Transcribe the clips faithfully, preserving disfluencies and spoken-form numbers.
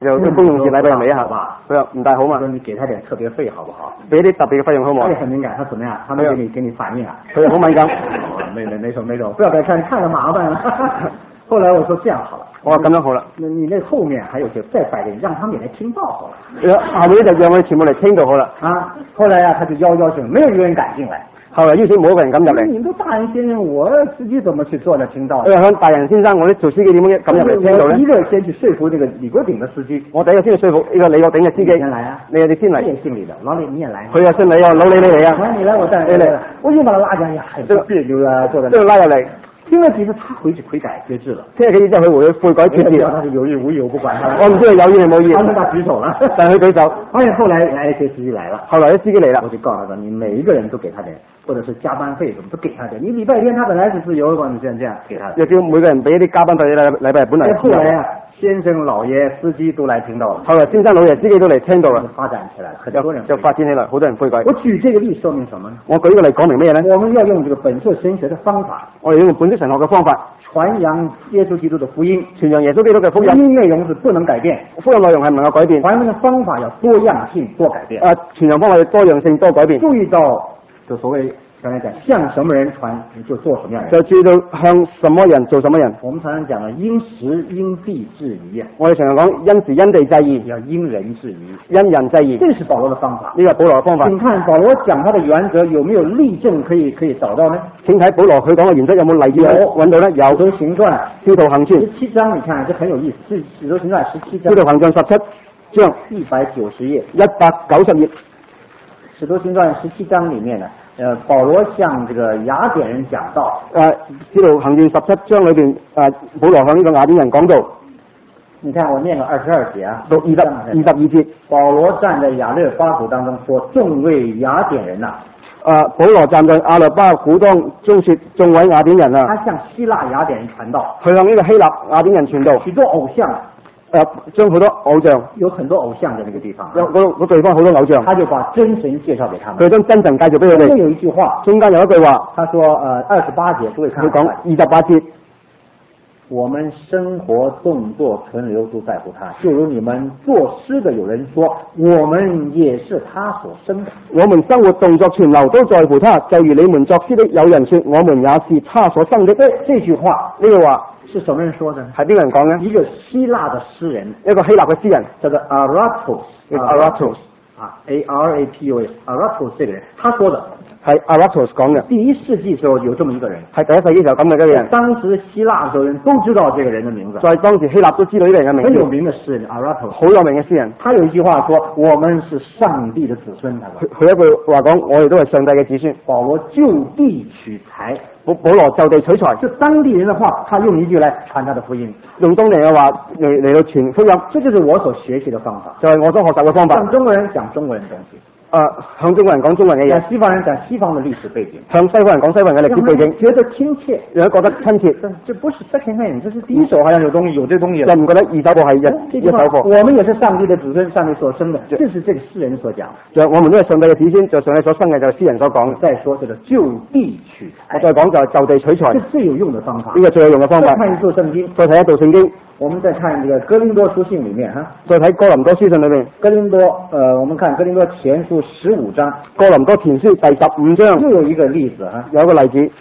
就一般用字禮拜尾一下，佢話唔大好嘛。 說你給他點特別費好不好？ 俾啲特別嘅費用好唔好？ 他也很敏感，他怎麼樣？他能給你給你反應啊？ 佢好敏感。 沒沒沒種沒種，不要再看，看了麻煩了。後來我說這樣好了， 我話咁樣好啦。 那你那後面還有些再擺點，讓他們也來聽到好了。 下面就讓佢全部嚟聽到好啦。 啊，後來啊，他就邀邀請，沒有一個人敢進來。 後來邀請冇一個人敢入嚟。 你們都大人先生，我司機怎麼去做呢？聽到？ 佢話響大人先生，我啲做司機點樣咁入嚟聽到咧？ 我一個先去說服這個李國鼎的司機， 我第一個先去說服呢個李國鼎嘅司機。 你先來啊！ 你哋先嚟。 你也姓李的，老李你也來。 佢又姓李啊，老李你嚟啊！ 你來我帶你嚟。我硬把他拉進來呀，這個別扭啊，坐在。 這個拉入嚟。 聽了幾次，他回去悔改決志了。 聽咗幾次之後，佢回悔改決志。 他是有意無意，我不管他。 我唔知佢有意定冇意。 他他舉手了， 但係佢舉手。 發現後來來一些司機來了， 後來啲司機嚟啦， 我就告訴他，你每一個人都給他點，或者是加班費什麼都給他點。你禮拜天他本來是自由的，你這樣這樣給他。 又叫每個人俾啲加班費，禮禮拜本來。 後來啊，先生老爺司機都來聽到了。 後來先生老爺司機都嚟聽到啦， 發展起來了，很多人就發展起來，好多人悔改。 我舉這個例說明什麼呢？ 我舉個例講明咩咧？ 我們要用這個本色神學的方法， 我哋用本色神學嘅方法。 傳揚耶穌基督的福音， 傳揚耶穌基督嘅福音， 福音內容是不能改變， 福音內容係唔能夠改變。 傳揚嘅方法要多樣性多改變。 啊，傳揚方法要多樣性多改變。 注意到，就所謂剛才講向什麼人傳，你就做什麼樣人。 就注意到向什麼人做什麼人。 我們常常講嘅因時因地制宜啊， 我哋常常講因時因地制宜， 要因人制宜， 因人制宜。 這是保羅的方法， 呢個保羅嘅方法。 請看保羅講他的原則有沒有例證可以可以找到呢？ 請睇保羅佢講嘅原則有冇例子揾到呢？有。 使徒行傳， 使徒行傳十七章，你看這很有意思，是使徒行傳十七章。 使徒行傳十七章一百九十頁， 一百九十頁。 使徒行傳十七章裡面呢，呃，保羅向這個雅典人講道。 誒，使徒行傳十七章裏邊，誒，保羅向呢個雅典人講道。 你看我念了二十二節啊， 到二十二十二節， 保羅站在亞略巴谷當中說：眾位雅典人呐、 啊，保羅站在亞略巴谷當中說：眾位雅典人啊， 他向希臘雅典人傳道， 佢向呢個希臘雅典人傳道， 許多偶像， 誒，將好多偶像， 有很多偶像在那個地方， 有嗰嗰地方好多偶像， 他就把真神介紹給他們， 佢將真神介紹俾佢哋。 中間有一句話， 中間有一句話， 他說：呃，二十八節，各位看， 佢講二十八節。 我們生活動作存留都在乎他，就如你們作詩的有人說，我們也是他所生的。 我們生活動作存留都在乎他，就如你們作詩的有人說，我們也是他所生的。 這這句話， 呢句話是什麼人說的？ 係邊個人講呢？ 一個希臘的詩人， 一個希臘嘅詩人， 叫做 Aratus，Aratus 啊 ，A R A P O S，Aratus 這個人，他說的。 係 Aratus 講嘅。 第一世紀時候有這麼一個人， 係第一世紀時候咁嘅一個人。 當時希臘的人都知道這個人的名字， 在當時希臘都知道呢個人嘅名字。 很有名的詩人 Aratus， 好有名嘅詩人。 他有一句話說：我們是上帝的子孫。 佢佢一句話講：我哋都係上帝嘅子孫。 保羅就地取材， 保保羅就地取材， 就當地人的話，他用一句來傳他的福音， 用當地人嘅話嚟嚟到傳福音。 這就是我所學習的方法， 就係我所學習嘅方法。 向中國人講中國人的東西。 啊，向中國人講中國人嘅嘢， 向西方人講西方的歷史背景， 向西方人講西方人嘅歷史背景， 覺得親切， 讓佢覺得親切。 這不是 second hand，這是第一手，好像有東西，有這東西， 就唔覺得二手貨係一一手貨。 我們也是上帝的子孫，上帝所生的，這是這個詩人所講。 就我們都係上帝嘅子孫，就上帝所生嘅，就係詩人所講。 再說這個就地取材， 我再講就係就地取材， 這是最有用的方法。 呢個最有用嘅方法。 再看一座聖經， 再睇一道聖經。 我們再看這個哥林多書信裡面哈， 再睇哥林多書信裡面， 哥林多，呃，我們看哥林多前書十五章， 哥林多前書第十五章， 又有一個例子哈， 有一個例子，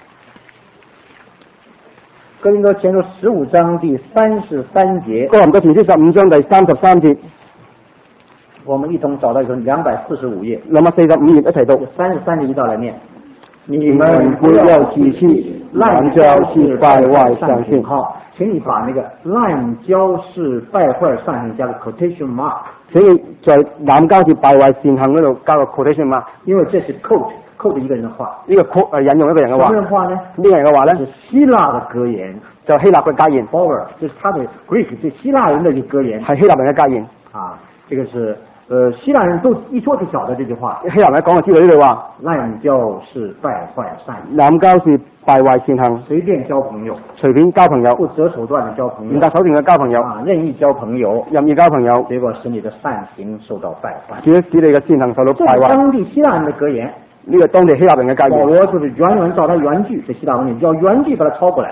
哥林多前書十五章第三十三節， 哥林多前書十五章第三十三節， 我們一同找到一個兩百四十五頁， 兩百四十五頁一齊讀， 三十三節一道來念。 你們不要自欺，濫交是敗壞上信。 好，請你把那個濫交是敗壞上信加個 quotation mark， 請你在濫交是敗壞善行嗰度加個 quotation mark， 因為這是 quote quote 一個人的話， 呢個 quote 係引用一個人嘅話。 什麼人話呢？ 呢個人嘅話呢？ 是希臘的格言， 就希臘嘅格言 Proverb，就是他的 Greek，是希臘人的一個格言， 係希臘人嘅格言啊，這個是。呃，希臘人都一說就曉得這句話。 希臘人講就知道呢句話。 濫交是敗壞善行。 濫交是敗壞善行。 隨便交朋友。 隨便交朋友。 不擇手段的交朋友。 唔擇手段嘅交朋友。 啊，任意交朋友。 任意交朋友。 結果使你的善行受到敗壞。 結果使你嘅善行受到敗壞。 這是當地希臘人的格言。 呢個當地希臘人嘅格言。 保羅就是原文照他原句，這希臘文你要原句把它抄過來。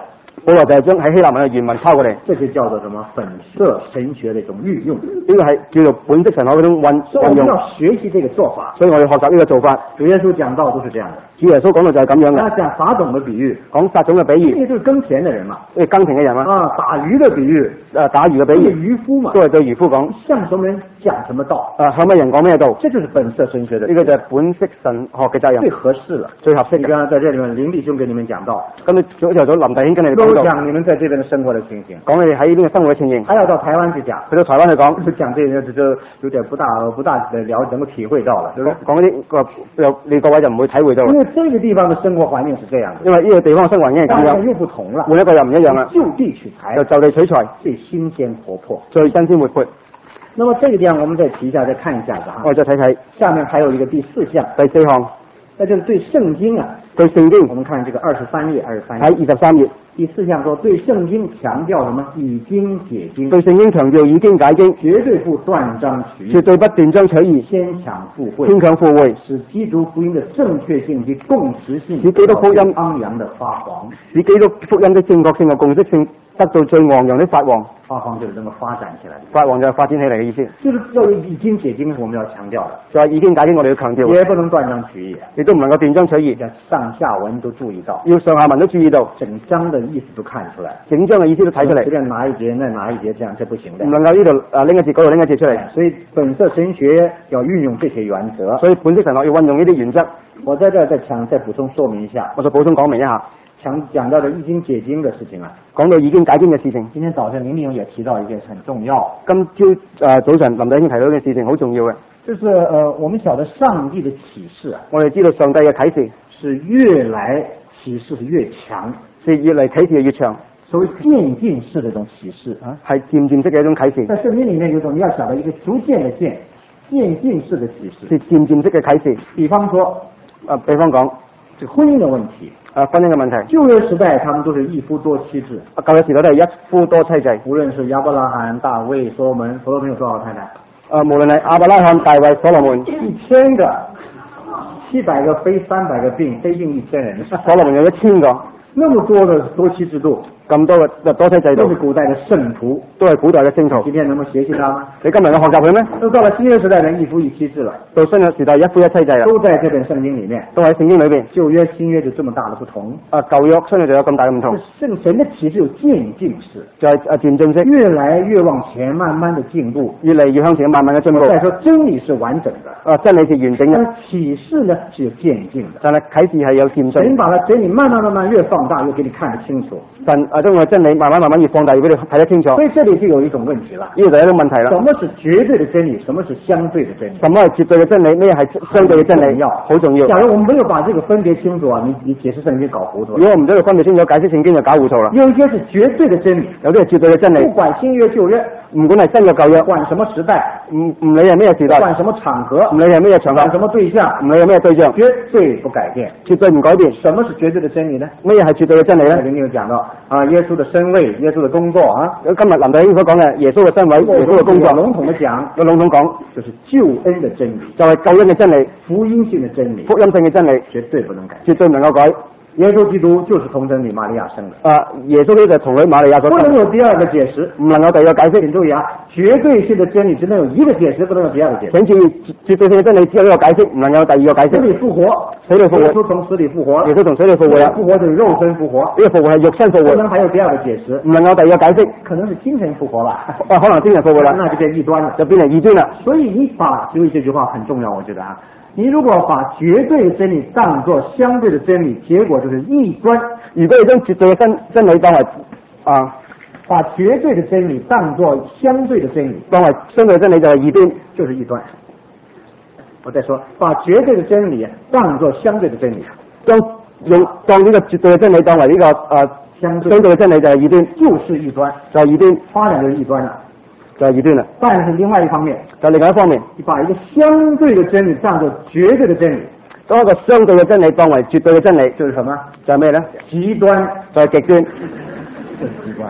保羅就係將喺希臘文嘅原文抄過嚟， 這就叫做什麼本色神學的一種運用。 呢個係叫做本色神學嗰種運運用。 所以我們要學習這個做法。 所以我哋學習呢個做法。 主耶穌講道都是這樣的。 主耶穌講到就係咁樣嘅。 他講撒種的比喻， 講撒種嘅比喻， 呢個就是耕田的人嘛， 即係耕田嘅人嘛。 啊，打魚的比喻， 誒打魚嘅比喻， 漁夫嘛， 都係對漁夫講。 向什麼人講什麼道？ 啊，向乜人講咩道？ 這就是本色神學的， 呢個就係本色神學嘅責任。 最合適了， 最合適。 你剛剛在這裡面林弟兄給你們講到， 咁你早朝早林弟兄跟你哋都講到， 講你們在這邊的生活的情形， 講你哋喺呢邊嘅生活嘅情形。 還要到台灣去講， 去到台灣去講， 講這些就有點不大不大的了，能夠體會到了，對不對？ 講啲個又你各位就唔會體會到。 因為這個地方的生活環境是這樣的， 因為呢個地方嘅生活環境係咁樣， 又不同了， 換一個又唔一樣啦。 就地取材， 就就地取材， 最新鮮活潑， 最新鮮活潑。 那麼這個地方我們再提一下，再看一下子哈。 我哋再睇睇， 下面還有一個第四項， 第四項， 那就是對聖經啊， 對聖經。 我們看這個二十三頁，二十三頁。 喺二十三頁， 第四項說對聖經強調什麼？以經解經。 對聖經強調以經解經， 絕對不斷章取義， 絕對不斷章取義， 牽強附會， 牽強附會， 使基督福音的正確性及共識性， 使基督福音昂揚的發黃， 使基督福音的正確性和共識性得到最昂揚的發黃。 發黃就是這麼發展起來的， 發黃就係發展起嚟嘅意思。 就是要以經解經，我們要強調的， 就係以經解經，我哋要強調， 也不能斷章取義， 亦都唔能夠斷章取義， 上下文都注意到， 要上下文都注意到， 整章的意思都看出來， 整章嘅意思都睇出嚟。 隨便拿一節，那拿一節，這樣這不行的， 唔能夠呢度啊拎一節，嗰度拎一節出嚟。 所以本色神學要運用這些原則。 所以本色神學要運用呢啲原則。 我在這再強再補充說明一下， 我再補充講明一下。 講講到的以經解經的事情啊， 講到以經解經嘅事情， 今天早上林弟兄也提到一件很重要。 今朝誒、呃、早晨林弟兄提到嘅事情好重要嘅， 就是呃我們曉得上帝的啟示啊， 我哋知道上帝嘅啟示是越來啟示是越強， 是越嚟啟示係越長， 所謂漸進式的一種啟示啊， 係漸漸式嘅一種啟示。 在聖經裡面有一種你要曉得一個逐漸的漸，漸進式的啟示， 是漸漸式嘅啟示。 比方說， 誒、呃，比方講， 這婚姻的問題。 啊，婚姻嘅問題。 舊約時代，他們都是一夫多妻制。 舊約時代都係一夫多妻制。 無論是亞伯拉罕、大衛、所羅門，所羅門有多少太太？ 啊、呃，無論係亞伯拉罕、大衛、所羅門， 一千個，七百個非三百個病，非病一千人。 所羅門有一千個， 那麼多的多妻制度。 咁多嘅多妻制度， 都是古代的聖徒， 都係古代嘅聖徒。 今天能夠學習他嗎？ 你今日能夠學習佢咩？ 都到了新約時代，人一夫一妻制了。 到新約時代，一夫一妻制啦。 都在這本聖經裏面， 都喺聖經裏邊。舊約新約就這麼大的不同。 啊，舊約新約就有咁大嘅唔同。 聖神的啟示有漸進式， 就係啊漸進式， 越來越往前，慢慢的進步， 越嚟越向前，慢慢嘅進步。 再說真理是完整的， 啊真理是完整嘅。 但啟示呢是有漸進的， 但係啟示係有漸進。 神把它真理慢慢慢慢越放大，越給你看得清楚。 神啊將個真理慢慢慢慢越放大，越俾你睇得清楚。 所以這裏就有一種問題了， 呢個就係一種問題啦。 什麼是絕對的真理？什麼是相對的真理？ 什麼係絕對嘅真理？咩係相對嘅真理？ 要好重要。 假如我們沒有把這個分別清楚啊，你你解釋聖經搞糊塗。 如果我唔將佢分別清楚，解釋聖經就搞糊塗啦。 有一些是絕對的真理， 有啲係絕對嘅真理。 不管新約舊約， 唔管係新約舊約， 管什麼時代， 唔唔理係咩時代， 管什麼場合， 唔理係咩場合， 管什麼對象， 唔理係咩對象， 絕對不改變， 絕對唔改變。 什麼是絕對的真理呢？ 咩係絕對嘅真理咧？ 林弟兄講到啊，耶穌的身位，耶穌的工作啊。 今日林弟兄所講嘅耶穌嘅身位，耶穌嘅工作， 籠統的講， 個籠統講就是救恩的真理， 就係救恩嘅真理， 福音性的真理， 福音性嘅真理， 絕對不能改， 絕對唔能夠改。 耶穌基督就是童貞女瑪利亞生的。 啊，耶穌呢就同女瑪利亞所生。 不能有第二個解釋， 唔能夠第二個解釋。 請注意啊，絕對性的真理只能有一個解釋，不能有第二個解釋。 請注意，絕對性嘅真理只有一個解釋，唔能夠有第二個解釋。 死裏復活， 死裏復活， 耶穌從死裏復活， 耶穌從死裏復活啦。 復活就是肉身復活， 呢個復活係肉身復活， 不能還有第二個解釋， 唔能夠第二個解釋。 可能是精神復活吧？ 啊，可能精神復活啦， 那就變異端了， 就變成異端啦。 所以你把，所以這句話很重要，我覺得啊。你如果把絕對的真理當作相對的真理，結果就是異端。 如果你將絕對嘅真真理當為啊， 把絕對的真理當作相對的真理， 當為相對的真理就係異端， 就是異端。我再說，把絕對的真理當作相對的真理， 將用當呢個絕對嘅真理當為呢、這個啊相對嘅真理就係異端， 就是異端， 就係異端， 發展就是異端啦。 就係異端啦。 但是另外一方面， 就另外一方面， 你把一個相對的真理當作絕對的真理， 當一個相對嘅真理當為絕對嘅真理， 就是什麼？ 就係咩咧？ 極端， 就係極端， 就是極端。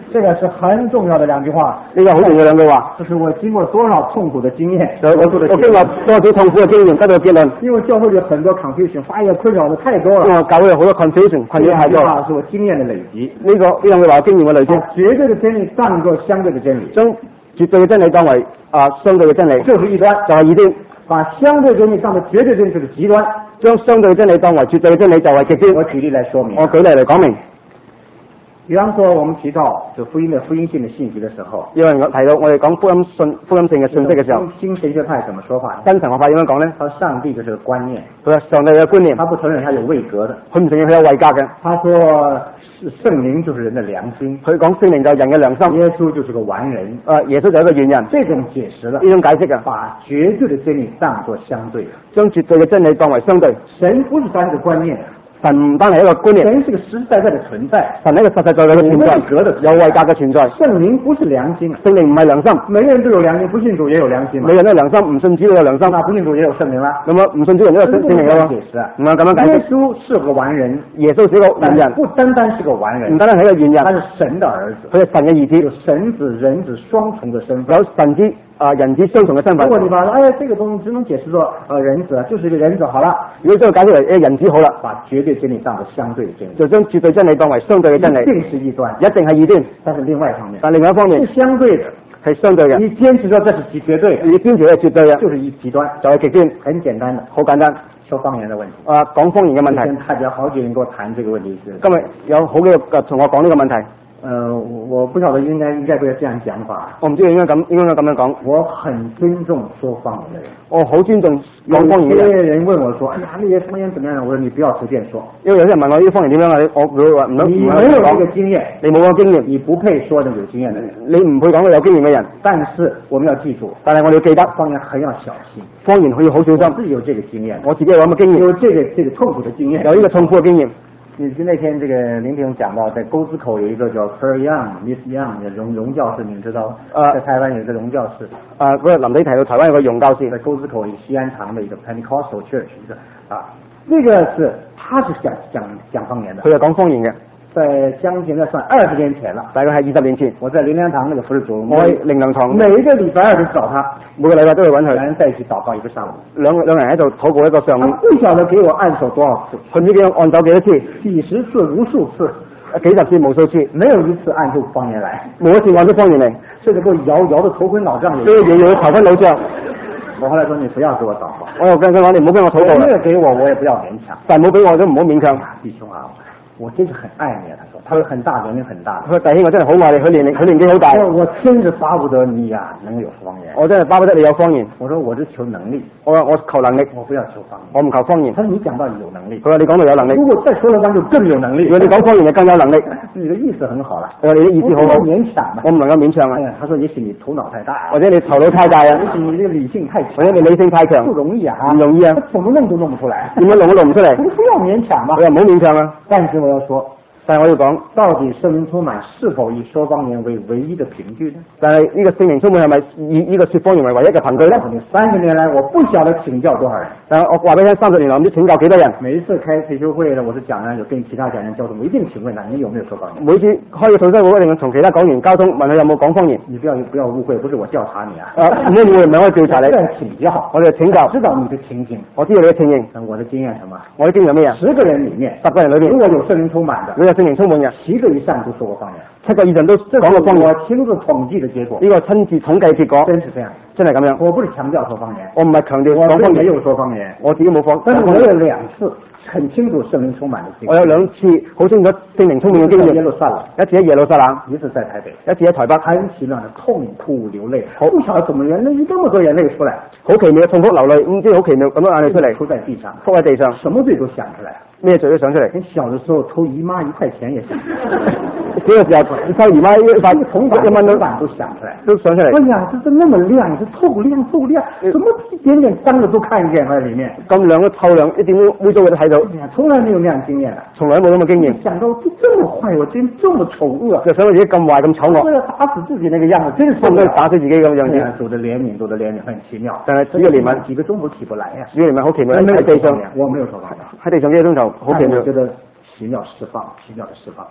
這個是很重要的兩句話， 呢個好重要兩句話。 這是我經過多少痛苦的經驗， 我我我經過多少痛苦嘅經驗得到結論。 因為教會有很多 confusion，發現困擾的太多了。 因為教會有好多 confusion，困擾太多。 呢是我經驗的累積。 呢、這個呢兩句話經驗嘅累積。 絕對的真理當作相對的真理， 將絕對嘅真理當為啊相對嘅真理， 就是異端， 就係異端。 把相對真理當作絕對真理就是極端， 將相對真理當為絕對嘅真理就係極端。 我舉例來說明。 我舉例嚟講明。 比方說，我們提到就福音的福音性的信息的時候， 因為我提到我哋講福音信福音性嘅信息嘅時候， 新神學派怎麼說法？ 新神學派點樣講咧？ 他說上帝就是個觀念， 佢話上帝嘅觀念， 他不承認他有位格的， 佢唔承認佢有位格嘅。 他說聖靈就是人的良心， 佢講聖靈就係人嘅良心， 耶穌就是個完人， 誒耶穌就係一個完人。 這種解釋了， 呢種解釋啊， 把絕對的真理當作相對， 將絕對嘅真理當為相對。 神不是單個觀念。 神唔單係一個觀念， 神是個實實在在的存在， 神係一個實實在在嘅存在，有位格嘅存在。聖靈不是良心， 聖靈唔係良心， 每個人都有良心，不信主也有良心嘛。 每個人都有良心，唔信主都有良心， 那不信主也有聖靈啦。 咁啊，唔信主人都有聖靈咯。唔係咁樣解釋。 耶穌是個完人， 耶穌是個完人， 不單單是個完人， 唔單單係一個完人， 他是神的兒子， 佢係神嘅兒子， 有神子人子雙重嘅身份， 有神子啊人子雙重嘅身份。 如果你把哎這個東西只能解釋做呃人子，就是一個人子好了。 如果將佢解釋為誒人子好啦， 把絕對真理當作相對真理， 就將絕對真理當為相對嘅真理， 一定是異端， 一定係異端。 但是另外一方面， 但另外一方面是相對的， 係相對嘅。 你堅持說這是絕對的， 你堅持係絕對嘅， 就是一極端， 就係極端。 很簡單的， 好簡單， 說方言的問題。 啊，講方言嘅問題。 大家好幾人跟我談這個問題是。 今日有好幾個同我講呢個問題。 呃，我不曉得應該應該不要這樣講法。 我唔知道應該咁應該咁樣講。 我很尊重說方言的人。我好尊重講方言嘅人。 有些人問我說：哎呀，那些方言怎麼樣？我說你不要隨便說。因為有些人問我呢啲方言點樣啊？我會話唔能。你沒有這個經驗，你冇個經驗，你不配說的有經驗的人。你唔配講個有經驗嘅人。但是我們要記住，但係我哋要記得方言很要小心。方言可以好小心。我自己有這個經驗，我自己有咁嘅經驗，有這個這個痛苦的經驗，有呢個痛苦嘅經驗。你那天這個林平講到，在溝子口有一個叫 Per Young、Miss Young 的榮榮教士，你知道？呃，在台灣有一個榮教士。啊，嗰個林仔提到台灣有個榮教士，在溝子口西安堂的一個 Pentecostal Church 一個啊，那個是他是講講講方言的，佢係講方言嘅。在將近要算二十年前了，大概係二十年前。我在靈糧堂那個服侍主，我喺靈糧堂，每一個禮拜二都找他，每個禮拜都去揾佢，兩人在一起禱告一個上午，兩兩人喺度禱告一個上午。他不曉得給我按手多少次，佢唔知給我按手幾多次，幾十次、無數次，幾十次、無數次，沒有一次按出方言來，冇一次按出方言嚟，甚至給我搖搖得頭昏腦脹，所以搖搖得頭昏腦脹。我後來說你不要給我禱告，我又跟佢講你唔好俾我禱告，沒有給我我也不要勉強，但係冇俾我都唔好勉強。弟兄啊，我真是很愛你啊！他說，他說很大，年齡很大。佢話弟兄，我真係好愛你，佢年齡佢年紀好大。我我真是巴不得你呀、啊，能有方言。我真係巴不得你有方言。我說我只求能力。我話我求能力，我不要求方言。我唔求方言。他說你講到有能力。佢話你講到有能力。如果再說了，那就更有能力。如果你講方言就更有能力。你的意思很好啦。我話你的意思好好。勉強嘛。我唔能夠勉強啊。他說也許你頭腦太大、啊，或者你頭腦太大啊，也許你這個理性太強，或者你理性太強，不容易啊，唔容易啊，怎麼弄都弄不出來。點解弄都弄唔出嚟？你不要勉強嘛。我話唔好勉強啊。但是我要說。但係我要講，到底聖靈充滿是否以說方言為唯一的憑據呢？但係呢個聖靈充滿係咪以呢個說方言為唯一嘅憑據呢？三十年來，我不曉得請教多少人，但係我話俾你聽，三十年來我唔知請教幾多人。每一次開退休會呢，我是講人有跟其他講人交通，我一定請問他你有沒有說方言？每次開個退休會，一定同其他講員交通，問佢有冇講方言。你不要不要誤會，不是我調查你啊！啊，唔好誤會，唔係我調查你。我請教，我哋請教，知道你嘅情形，我知道你嘅情形。我的經驗係什麼？我的經驗咩啊？十個人裏面，十個人裏面，如果有聖靈充滿的，如果有聖靈充滿嘅。七個以上都說過方言，七個以上都講過方言。我親自統計的結果，呢個親自統計結果，真是這樣，真係咁樣。我不是強調說方言，我唔係強調講方言，沒有說方言，我自己冇講。但是我有兩次很清楚聖靈充滿的經驗，我有兩次好清楚聖靈充滿嘅經驗。耶路撒冷，一次喺耶路撒冷，一次在台北，一次喺台北，很奇妙的痛哭流淚，好不曉得怎麼眼淚，這麼多眼淚出來，好奇妙嘅痛哭流淚，唔知好奇妙咁樣眼淚出嚟，哭在地上，哭喺地上，什麼罪都想出來。咩罪都想出嚟？你小的時候偷姨媽一塊錢也想出來，這個時候偷姨媽一塊銅板一蚊都都想出來，都想出來。哎呀，這是那麼亮，是透亮透亮，怎麼一點點髒的都看見喺裏面？咁亮都透亮，一點都污糟嘅都睇到。哎呀，從來沒有那樣經驗啊，從來冇咁嘅經驗。想到這這麼壞，我真這麼醜惡，就想到自己咁壞咁醜惡，為了打死自己那個樣子，真是差唔多打死自己咁樣子。主的憐憫，主的憐憫很奇妙，但係主嘅憐憫幾個鐘頭起不來呀，主嘅憐憫好奇妙，喺地上我沒有說法，喺地上幾個鐘頭。好奇妙，我覺得奇妙釋放，奇妙的釋放。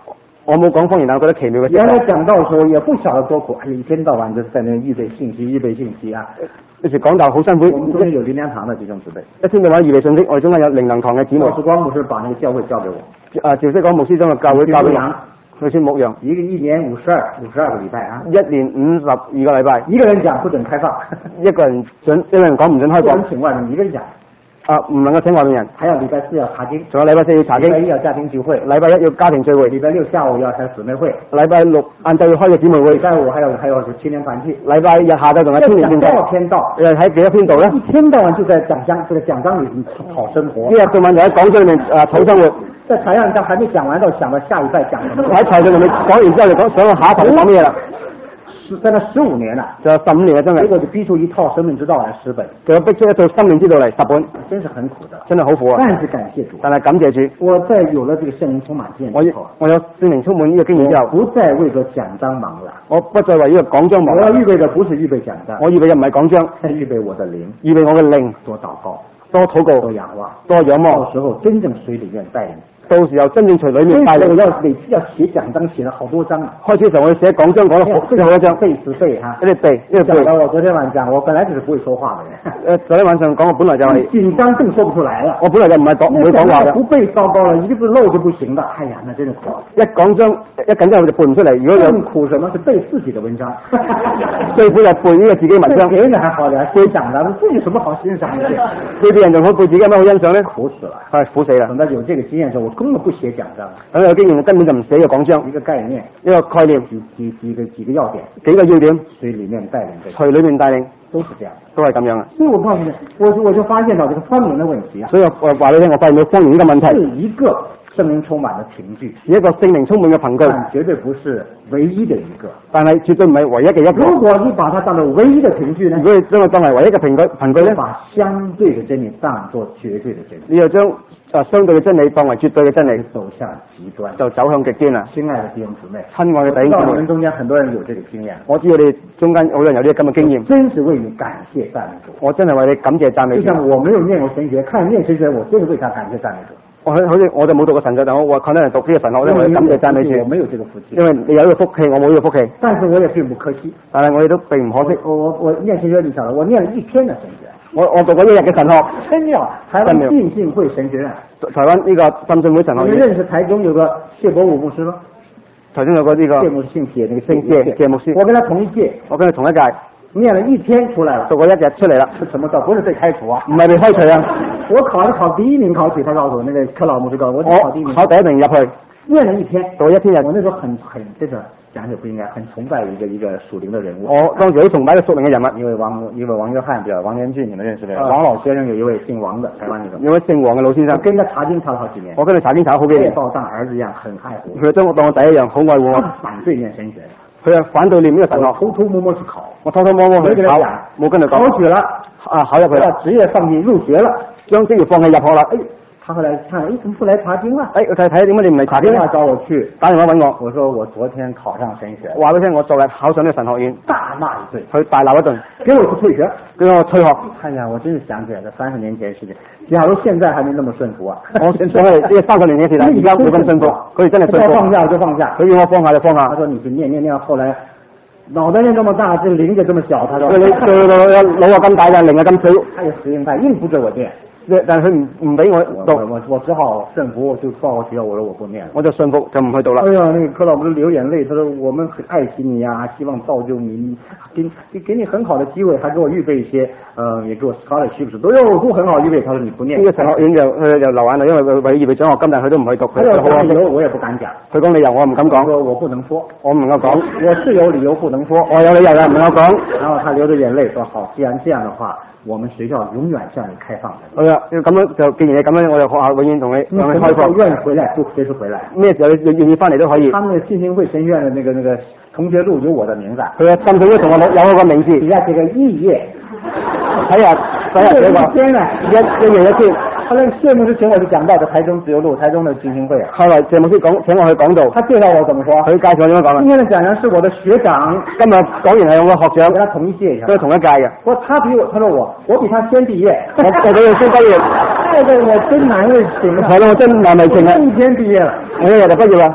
我冇講方言，但我覺得奇妙嘅。 原來講道嘅時候也不曉得多苦，哎呀，一天到晚就是在那預備信息，預備信息啊。 一直講道好辛苦。 我們中間有靈糧堂的弟兄姊妹， 一天到晚預備信息，我哋中間有靈糧堂嘅姊妹。 趙世光牧師把那個教會交給我。 啊，趙世光牧師將個教會交俾我。佢先牧羊， 一個一年五十二五十二個禮拜啊， 一年五十二個禮拜， 一個人講不准開放， 一個人准一個人講唔准開放， 請外面一個人講。 啊，唔能夠請外面人。 還有禮拜四要查經， 仲有禮拜四要查經， 禮拜一要家庭聚會， 禮拜一要家庭聚會， 禮拜六下午要開姊妹會， 禮拜六晏晝要開個姊妹會， 禮拜五還有還有青年團契， 禮拜日下晝仲有青年團契。 多少篇道？ 誒喺幾多篇道咧？ 一天到晚就在講章，這個講章裏面討生活。 一日到晚就喺講章裏面誒討生活。 在台上上還沒講完，到想到下一拜講什麼。 喺台上裏面講完之後就講想到下一堂講咩啦？ 在那十五年啦， 就十五年啦，真係。 結果就逼出一套生命之道來十本， 就逼出一套生命之道嚟十本， 真是很苦的， 真係好苦啊！ 但是感謝主， 但係感謝主， 我在有了這個聖靈充滿經驗之後， 我有聖靈充滿呢個經驗之後， 不再為咗講章忙了， 我不再為呢個講章忙。 我要預備的不是預備講章， 我預備嘅唔係講章， 係預備我的靈， 預備我嘅靈， 多禱告， 多禱告， 多仰望， 多仰望， 到時候真正隨裡面帶領。 到時候真正隨裏面帶領， 我要每次要寫講章，寫了好多章。開始嘅時候我要寫講章，講咗好好多章， 背是背哈， 一直背，一直背。 講我昨天晚上，我本來就是不會說話嘅人。誒， 昨天晚上講我本來就係緊張更說不出來了。我本來就唔係講唔會講話嘅。 不背糟糕了，一個字漏就不行的。哎呀，那真係苦。 一講章一緊張我就背唔出嚟。如果有更苦什麼？是背自己的文章。 最苦就背呢個自己文章。 別人還好點，背講的，自己有什麼好欣賞嘅？ 對別人仲好，背自己有咩好欣賞咧？ 苦死了， 係苦死啦。 等到有這個經驗之後，我根本不寫講。 咁有經驗，根本就唔寫個講章， 一個概念， 一個概念， 幾幾幾個幾個要點， 幾個要點， 隨裡面帶領， 隨裡面帶領， 都是這樣， 都係咁樣嘅。 所以我告訴你，我我就發現到這個方言的問題啊。 所以我話你聽，我發現到方言呢個問題， 是一個聖靈充滿的憑據， 一個聖靈充滿嘅憑據， 但絕對不是唯一的一個， 但係絕對唔係唯一嘅一個。 如果你把它當做唯一的憑據呢？ 如果你將佢當為唯一嘅憑據，憑據咧， 把相對嘅真理當作絕對嘅真理， 你就將啊相對嘅真理當為絕對嘅真理， 走向極端， 就走向極端啦。 親愛的弟兄姊妹， 親愛嘅弟兄姊妹， 我們中間很多人有這個經驗， 我知道你中間好多人有呢個咁嘅經驗， 真是為你感謝讚美主。 我真係為你感謝讚美主。 就像我沒有念過神學，看念神學，我真係為他感謝讚美主。 我好似我就冇讀過神學，但我我看到人讀呢個神學，因為感謝讚美主。 我沒有這個福氣， 因為你有呢個福氣，我冇呢個福氣。 但是我也並不可惜， 但係我亦都並唔可惜。 我我我念神學，你曉得，我念了一天的神學。 我我讀過一日嘅神學， 真妙！台灣浸信會神學院， 台灣呢個浸信會神學院。 你認識台中有個謝伯武牧師嗎？ 台中有個呢個謝牧師姓謝，那個姓謝謝牧師。 我跟他同一屆， 我跟佢同一屆， 念了一天出來了， 讀過一日出嚟啦。 什麼叫不是被開除啊？ 唔係被開除啊！ 我考是考第一名考取，他告訴我那個柯老牧師告訴我，我考第一名， 考第一名入去， 念了一天， 讀一天日。 我那時候很很這個。講就不應該，很崇拜一個一個屬靈的人物。 我當時好崇拜一個屬靈嘅人物， 一位王一位王約翰，比較王連俊，你們認識沒有？王老先生有一位姓王的台灣那種， 有位姓王嘅老先生， 跟他查經查了好幾年。 我跟佢查經查咗好幾年， 把我當兒子一樣，很愛護。 佢將我當我仔一樣，好愛護我。 反對念神學， 佢係反對念呢個神學， 偷偷摸摸去考， 我偷偷摸摸去考，冇跟佢講。 考取了， 啊，考入去啦， 職業放棄入學了， 將職業放棄入學啦。哎。 他後來看，哎，怎麼不來查經啊？ 哎，我睇睇點解你唔嚟查經？ 打電話找我去， 打電話揾我， 我說我昨天考上神學， 話俾你聽，我昨日考上呢個神學院， 大罵一頓， 佢大鬧一頓， 給我去退學， 給我退學。 哎呀，我真是想起來了，三十年前事情，假如現在還沒那麼順服啊！ 我所謂呢三十年嘅事，而家冇咁順服，佢哋真係順服。 放下就放下， 佢要我放下就放下。 他說你去念念念，後來腦袋念這麼大，這靈就這麼小。他說你對到腦啊咁大，但靈啊咁小。 他也死硬派，硬不准我念。 但係佢唔唔俾我讀， 我我我只好順服，就報我學校，我說我不念， 我就順服就唔去讀啦。 哎呀，那個柯老師流眼淚，他說我們很愛惜你呀，希望造就你，給給給你很好的機會，還給我預備一些，呃，也給我 scholarship，都有都很好預備。他說你不念， 呢個神學院就佢就流眼淚，因為為為預備獎學金，但係佢都唔去讀。 佢講理由我也不敢講， 佢講理由我唔敢講， 說我不能說， 我唔能夠講， 我是有理由不能說， 我有理由嘅唔能夠講。 然後他流着眼淚說好，既然這樣的話。我們學校永遠向你開放的。 係啊，咁樣就既然你咁樣，我哋學校永遠同你向你開放。 願意回來就隨時回來， 咩時候你願意翻嚟都可以。 他們的浸信會神學院的那個那個同學錄有我的名字。 佢嘅浸信會同學錄有我個名字。 底下寫個異業。 睇下睇下寫個天啊， 一一夜一天。 後來謝牧師請我去講道，在台中自由路，台中的浸信會。 後來謝牧師講請我去講道， 他介紹我怎麼說？ 佢介紹我點樣講啊？ 今天的講員是我的學長， 今日講員係我嘅學長， 跟他同一屆， 都係同一屆嘅。 我他比我，他說我，我比他先畢業， 我我比佢先畢業。 這個我真難為情啊！ 係咯，我真難為情啊！ 一天畢業了， 我一日就畢業啦。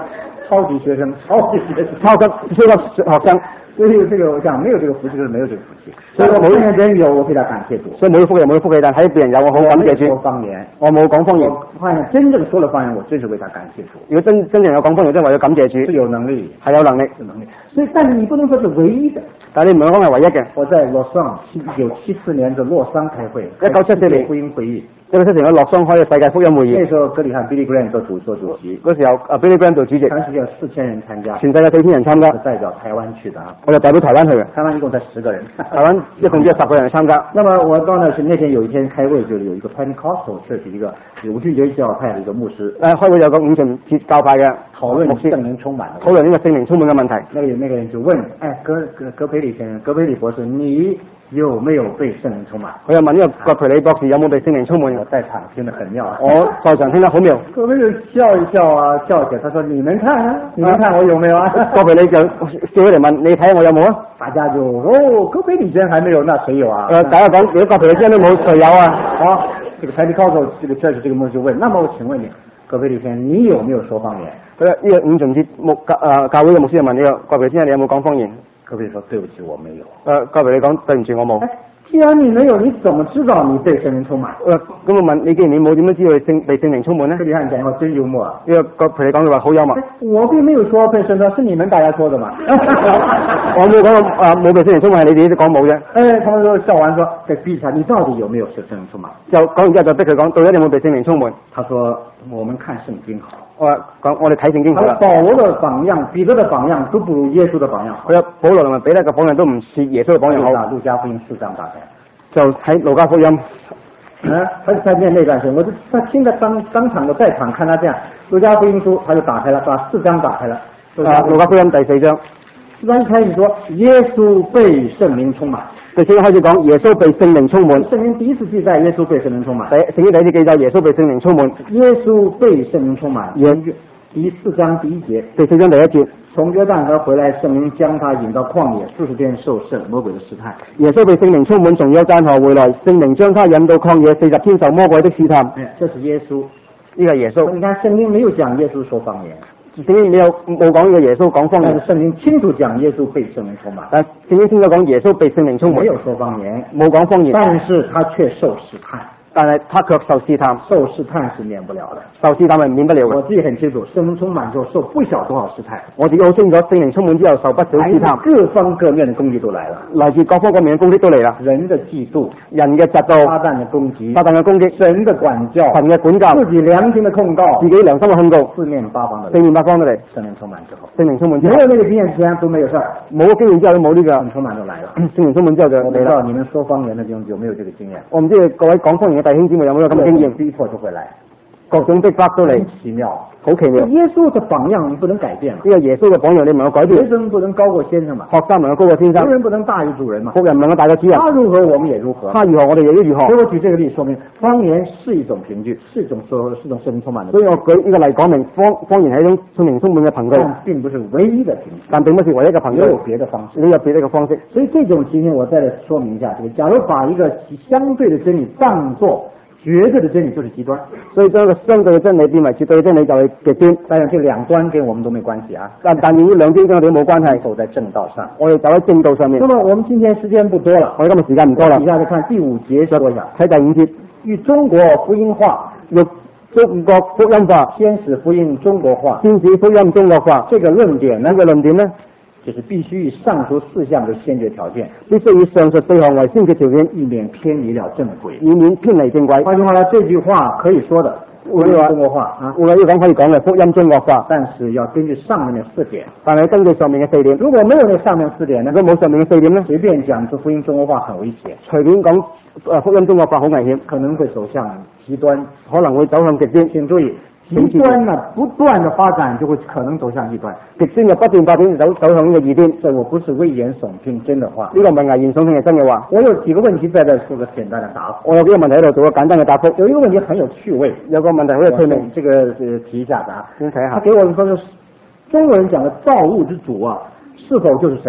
超級学生，超級学生， 超級超級學生。 所以這個我講沒有這個福氣就是沒有這個福氣。所以我每年別人有，我非常感謝主。 所以冇福氣冇福氣，但睇別人有我好感謝主。 說方言， 我冇講方言。 我發現真正說了方言，我真是為他感謝主。 如果真真正有講方言，真係為咗感謝主。 是有能力， 係有能力， 有能力。所以，但是你不能說是唯一的。 但係你唔能講係唯一嘅。 我在洛桑一九七四年的洛桑開會， 一九七四年福音會議。 一九七四年喺洛桑開嘅世界福音會議。 那時候，格里漢 Billy Graham 做主做主席。 嗰時候，啊 Billy Graham 做主席。 全世界有四千人參加。 全世界四千人參加。 代表台灣去的啊。 我就代表台灣去嘅。 台灣一共才十個人。 台灣一共只有十個人參加。 那麼我到那時那天有一天開會，就是有一個 Pentecostal Church 一個五旬節教派的一個牧師。 誒，開會有個五旬節教派嘅討論聖靈充滿。 討論呢個聖靈充滿嘅問題。 那個那個人就問：哎，葛葛葛培理先生，葛培理博士，你有沒有被聖靈充滿？ 佢又問呢個葛培理博士有冇被聖靈充滿？ 我在場聽得很妙， 我在場聽得好妙。 葛培理笑一笑啊，笑起來，他說：你們看啊，你們看我有沒有啊？ 葛培理就笑起嚟問：你睇下我有冇啊？ 大家就哦，葛培理先生還沒有，那誰有啊？ 誒，大家講如果葛培理先生都冇，誰有啊？ 好，這個 Pentecostal 這個 church 這個牧師就問：那麼我請問你，葛培理先生，你有沒有說方言？ 佢呢個五旬節牧教誒教會嘅牧師就問呢個葛培理先生，你有冇講方言？ 葛培理說：對不起，我沒有。 誒，葛培理講：對唔住，我冇。 既然你沒有，你怎麼知道你被聖靈充滿？ 誒，咁我問你，既然你冇，點樣知道你聖被聖靈充滿呢？ 格里漢講話真幽默啊！ 呢個葛培理講嘅話好幽默。 我並沒有說被聖靈，是你們大家說的嘛。 我冇講啊，冇被聖靈充滿，係你自己講冇啫。 誒，他們就笑完說：再逼他，你到底有沒有被聖靈充滿？ 就講完之後就逼佢講，到底有冇被聖靈充滿？ 他說：我們看聖經好。 我講我哋睇聖經好啦。 保羅的榜樣、彼得的榜樣都不如耶穌的榜樣好。 佢有保羅同埋彼得嘅榜樣都唔似耶穌嘅榜樣好。 路加福音四章打開。 就喺路加福音， 啊，他在念那段時間，我就他聽在當當場的在場看他這樣，路加福音書他就打開了，把四章打開了。 啊，路加福音第四章， 四章一開始說耶穌被聖靈充滿， 第四章開始講耶穌被聖靈充滿。 聖經第一次記載耶穌被聖靈充滿， 第聖經第一次記載耶穌被聖靈充滿， 耶穌被聖靈充滿，第四章第一節， 第四章第一節。 從約旦河回來，聖靈將他引到曠野，四十天受聖魔鬼的試探。 耶穌被聖靈充滿，從約旦河回來，聖靈將他引到曠野，四十天受魔鬼的試探。 哎，這是耶穌， 呢個係耶穌。 你看聖經沒有講耶穌說方言， 聖經沒有冇講呢個耶穌講方言。 但是聖經清楚講耶穌被聖靈充滿， 但聖經清楚講耶穌被聖靈充滿， 沒有說方言， 冇講方言， 但是他卻受試探。 但係他卻受試探， 受試探是免不了的， 受試探係免不了嘅。 我自己很清楚，聖靈充滿之後受不曉多少試探， 我自己好清楚，聖靈充滿之後受不少試探， 各方各面的攻擊都來了， 來自各方各面嘅攻擊都嚟啦。 人的嫉妒， 人嘅嫉妒， 撒旦嘅攻擊， 撒旦嘅攻擊， 神嘅管教， 神嘅管教， 自己良心嘅控告， 自己良心嘅控告， 四面八方的， 四面八方都嚟。 聖靈充滿之後， 聖靈充滿之後， 沒有那個經驗之前都沒有事， 冇經驗之後都冇呢個， 聖靈充滿就來了。 聖靈充滿之後就嚟啦。 我不知道你們說方言的弟兄有沒有這個經驗？ 我唔知各位講方言嘅弟兄姊妹有冇有咁嘅經驗？ 逼迫就會來， 各種逼迫都嚟， 奇妙， 好奇妙。 耶穌的榜樣你不能改變嘛？ 呢個耶穌嘅榜樣你唔能夠改變。 學生不能高過先生嘛？ 學生唔能夠高過先生。 僕人不能大於主人嘛？ 僕人唔能夠大過主人。 他如何我們也如何。 他如何我哋亦都如何。 所以我舉這個例說明，方言是一種憑據，是一種說是一種聖靈充滿的。 所以我舉呢個例講明方方言係一種聖靈充滿嘅憑據， 但並不是唯一的憑據， 但並不是唯一嘅憑據， 有別的方式， 你有別的一個方式。 所以這種情形我再來說明一下，這個假如把一個相對的真理當作絕對的真理就是極端， 所以將個相對嘅真理變為絕對嘅真理就係極端。 當然，這兩端跟我們都沒關係啊， 但但願呢兩端跟我哋都冇關係， 走在正道上， 我哋走喺正道上面。 那麼我們今天時間不多了， 我哋今日時間唔多啦， 以下就看第五節說一下， 睇第五節， 與中國福音化， 與中國福音化， 先使福音中國化， 先使福音中國化。 這個論點呢， 呢個論點呢， 就是必須以上述四項為先決條件， 必須以上述四項為先決條件， 以免偏離了正軌， 以免偏離正軌。 換句話呢，這句話可以說的福音中國化啊， 我哋要講可以講嘅福音中國化， 但是要根據上面嘅四點， 但係根據上面嘅四點， 如果沒有那上面四點呢， 如果冇上面嘅四點呢， 隨便講出福音中國化很危險， 隨便講誒福音中國化好危險， 可能會走向極端， 可能會走向極端。 請注意。極端呢，不斷的發展就會可能走向異端， 極端就不斷發展走走向呢個異端。 所以我不是危言聳聽，真的話， 呢個唔係危言聳聽係真嘅話。 我有幾個問題在這做個簡單的答覆。 我有幾個問題喺度做個簡單嘅答覆。 有一個問題很有趣味， 有個問題好有趣味， 這個呃提一下啊， 先睇下。 他給我們說是中國人講的造物之主啊，是否就是神？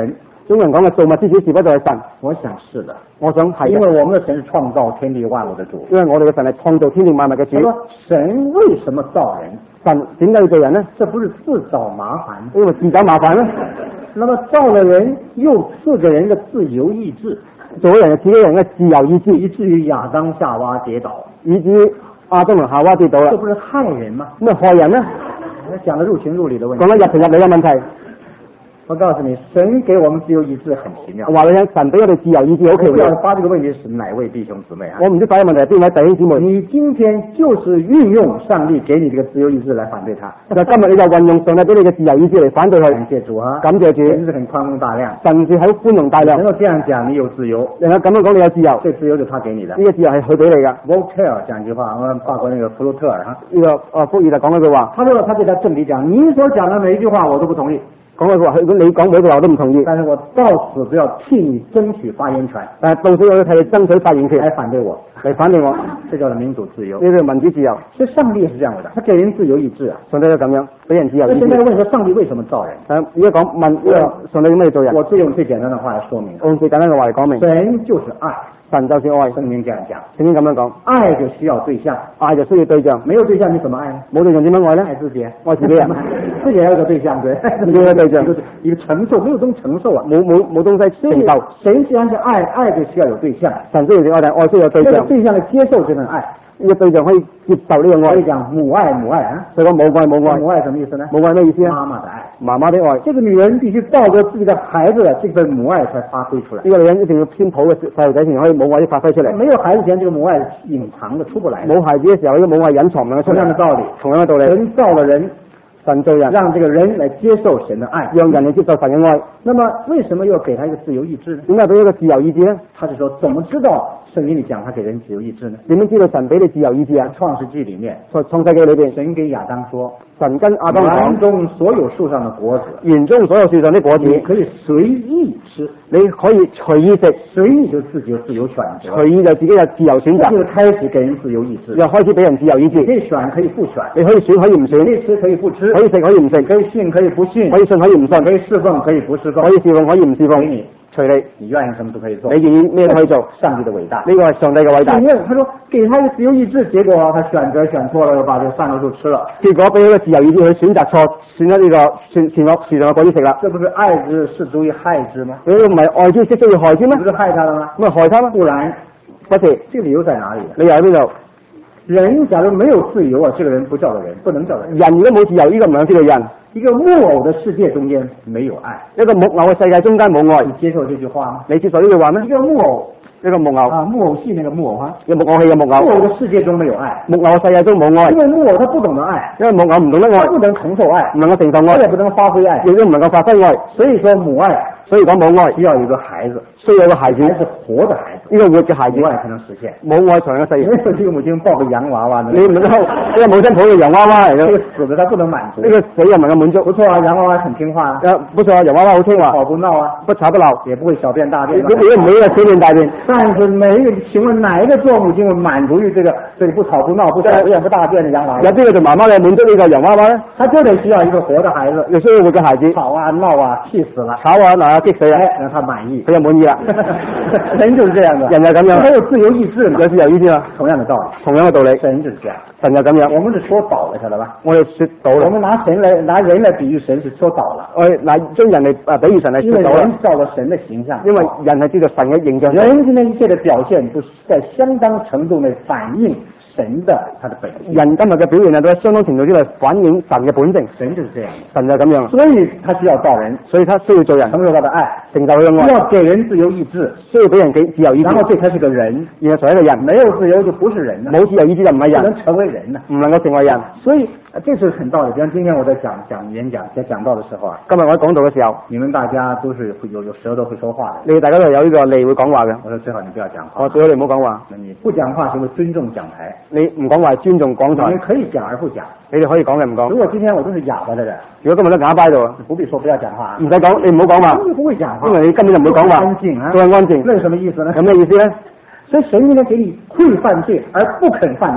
中國人講嘅造物之主是不是就係神？ 我想是的， 我想係， 因為我們的神是創造天地萬物的主。 因為我哋嘅神係創造天地萬物嘅主。 神為什麼造人？ 神點解要造人呢？ 這不是自找麻煩？ 因為自找麻煩呢？ 那麼造了人，又賜給人的自由意志， 做咗人就賜咗人嘅自由意志， 以至於亞當夏娃跌倒， 以至於亞當同夏娃跌倒啦。 這不是害人嗎？ 咁咪害人呢？ 講得入情入理的問題， 講得入情入理嘅問題。 我告訴你，神給我們自由意志很奇妙。 我話你聽，神俾我哋自由意志好奇妙。 我發這個問題是哪位弟兄姊妹啊？ 我唔知發嘅問題係邊位弟兄姊妹。 你今天就是運用上帝給你這個自由意志來反對他。 今日你就運用上帝俾你嘅自由意志嚟反對佢。 感謝主啊！ 感謝主。 神是很寬容大量， 神是好寬容大量。 能夠這樣講，你有自由。 能夠咁樣講，你有自由。 這自由就是他給你的。 呢個自由係佢俾你噶。 Voltaire 講一句話，我們法國那個福洛特爾哈， 呢個啊福爾就講一句話。 他說他對他政敵講，你所講的每一句話我都不同意。 講句話，如果你講每一句話我都唔同意， 但是我到死都要替你爭取發言權。 但係到時我要替你爭取發言權， 來反對我， 嚟反對我， 這叫做民主自由。 呢個民主自由。 所以上帝是這樣的，他給人自由意志啊。 上帝就咁樣俾人自由意志。 那現在問說上帝為什麼造人？ 誒，而家講問呢個上帝點解要造人？ 我最用最簡單的話來說明。 我用最簡單嘅話嚟講明。 神就是愛。 神就是愛， 聖經這樣講， 聖經咁樣講， 愛就需要對象， 愛就需要對象， 沒有對象你怎麼愛呢？ 冇對象點樣愛呢？ 愛自己， 愛自己人， 自己還有個對象，對， 自己嘅對象， 一個承受，沒有東承受啊， 冇冇冇東西承受。神既然是愛，愛就需要有對象， 神雖然是愛，但愛需要有對象， 這個對象嚟接受這份愛。 呢個對象可以接受呢個愛， 可以講母愛母愛啊， 所以講母愛母愛， 母愛什麼意思呢？ 母愛咩意思啊？ 媽媽的愛， 媽媽的愛。 這個女人必須抱着自己的孩子，這份母愛才發揮出來。 呢個女人一定要偏抱嘅細路仔先可以母愛啲發揮出嚟。 沒有孩子前，這個母愛隱藏的出不來。 冇孩子嘅時候，呢個母愛隱藏唔能夠出嚟。 同樣的道理， 同樣嘅道理。 神造了人， 神造人， 讓這個人來接受神的愛， 讓人嚟接受神嘅愛。 那麼為什麼又給他一個自由意志呢？ 點解俾一個自由意志呢？ 他是說，怎麼知道聖經裏講他給人自由意志呢？ 點樣知道神俾你自由意志啊？ 創世紀裏面， 創創世紀裏邊， 神給亞當說， 神跟亞當講， 園中所有樹上的果子， 園中所有樹上的果子， 你可以隨意吃， 你可以隨意食， 隨意就自己有自由選擇， 隨意就自己有自由選擇， 就開始給人自由意志， 又開始俾人自由意志， 可以選可以不選， 你可以選可以唔選， 可以吃可以不吃， 可以食可以唔食， 可以信可以不信， 可以信可以唔信， 可以侍奉可以不侍奉， 可以侍奉可以唔侍奉， 你隨你， 你願意什麼都可以做， 你願意咩都可以做， 上帝的偉大， 呢個係上帝嘅偉大。 因為他說給他一個自由意志，結果他選擇選錯了，又把這個善惡樹吃了， 結果俾一個自由意志佢選擇錯，選咗呢個選選咗樹上嘅果子食啦。 這不是愛之是足以害之嗎？ 你唔係愛之識足以害之咩？ 不是害他了嗎？ 咁係害他嗎？ 不然， 不是， 這個理由在哪裡？ 理由喺邊度？ 人假如沒有自由啊，這個人不叫做人，不能叫做人。 人如果冇自由，呢個唔係叫做人。 一個木偶的世界中間沒有愛， 一個木偶嘅世界中間冇愛。 你接受這句話嗎？ 你接受呢句話咩？ 一個木偶， 一個木偶啊，木偶戲那個木偶哈， 有木偶戲嘅木偶。 木偶的世界中沒有愛， 木偶嘅世界中冇愛。 因為木偶他不懂得愛， 因為木偶唔懂得愛， 他不能承受愛， 唔能夠承受愛， 也不能發揮愛， 亦都唔能夠發揮愛。 所以說母愛， 所以講冇愛， 需要有個孩子， 需要有個孩子， 還是活的孩子， 呢個活嘅孩子， 母愛才能實現。 冇愛才能夠實現。 沒有這個母親抱個洋娃娃， 你唔好呢個母親抱個洋娃娃嚟嘅， 這個死的他不能滿足， 呢個死又唔能夠滿足。 不錯啊，洋娃娃很聽話啊， 不錯啊，洋娃娃好聽話， 吵不鬧啊， 不吵不鬧， 也不會小便大便， 你你唔會嘅小便大便。 但是每一個，請問哪一個做母親會滿足於這個這裡不吵不鬧不小便不大便的洋娃娃？ 有邊個做媽媽嘅滿足呢個洋娃娃咧？ 他就得需要一個活的孩子， 又需要活嘅孩子， 吵啊鬧啊氣死了， 吵啊鬧啊激死啦， 讓他滿意， 佢就滿意啦。 人就是這樣的， 人就咁樣， 他有自由意志嘛， 有自由意志啊， 同樣的道理， 同樣嘅道理， 神就是這樣， 神就咁樣。 我們是說倒了，曉得吧？ 我哋說倒了， 我們拿神來拿人來比喻神是說倒了， 我哋拿將人嚟啊比喻神係說倒啦， 因為人造了神的形象， 因為人係知道神嘅形象， 人今天一切的表現都是在相當程度內反映神的他的本性， 人今日嘅表現啊，都喺相當程度之內反映神嘅本性。 神就是這樣， 神就咁樣， 所以他需要造人， 所以他需要做人， 承受他的愛， 承受佢嘅愛， 需要給人自由意志， 需要俾人給自由意志， 然後對他是個人， 然後成為一個人， 沒有自由就不是人啦， 冇自由意志就唔係人， 不能成為人啦， 唔能夠成為人。 所以這是很道理。比方今天我在講講演講在講道的時候啊， 今日我喺講道嘅時候， 你們大家都是會有有舌頭會說話的， 你哋大家都有呢個脷會講話嘅。 我說最好你不要講話， 我最好你唔好講話。 那你不講話是為尊重講台， 你唔講話尊重講台， 你們可以講而不講， 你哋可以講嘅唔講。 如果今天我都是啞巴的人， 如果今日都啞巴喺度， 不必說不要講話， 唔使講，你唔好講話， 根本不會講話， 因為你根本就唔會講話， 安靜啊， 都係安靜。 那是什麼意思呢？ 有咩意思呢？ 所以神應該給你會犯罪而不肯犯罪，